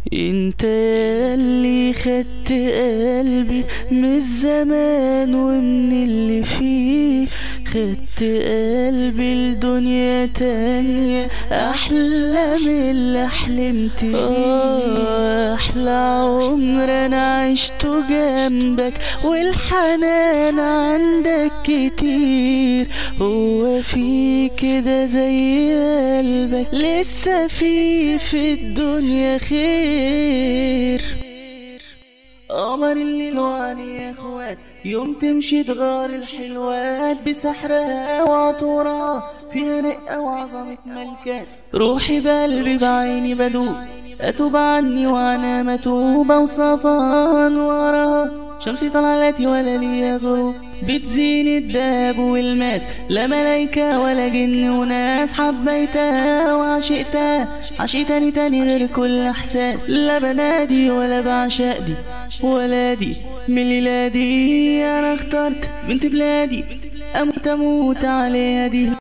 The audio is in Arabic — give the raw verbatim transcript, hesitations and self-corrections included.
انت اللي خدت قلبي من الزمان ومن اللي فيه، خدت قلبي لدنيا تانية احلى من اللي حلمت بيه. احلى عمر انا عشته جنبك والحنان عندك كتير، هو في كده زي قلبك لسه في في الدنيا خير. قمر الليل وعلي يا اخوات، يوم تمشي تغار الحلوات بسحرها وعطورها، فيها رقة وعظمة ملكات. روحي بقلبي بعيني بدوب، أتوب عني وأنا متوب أوصافها أنوارها. شمسي طلعتي ولا ليا غروب، بتزين الدهب والماس، لا ملايكة ولا جن وناس. حبيتها وعشقتها، عشقتني تاني غير كل احساس. لا بنادي ولا بعشق دي ولا دي من الليلة دي، انا اخترت بنت بلادي اموت اموت عليها دي.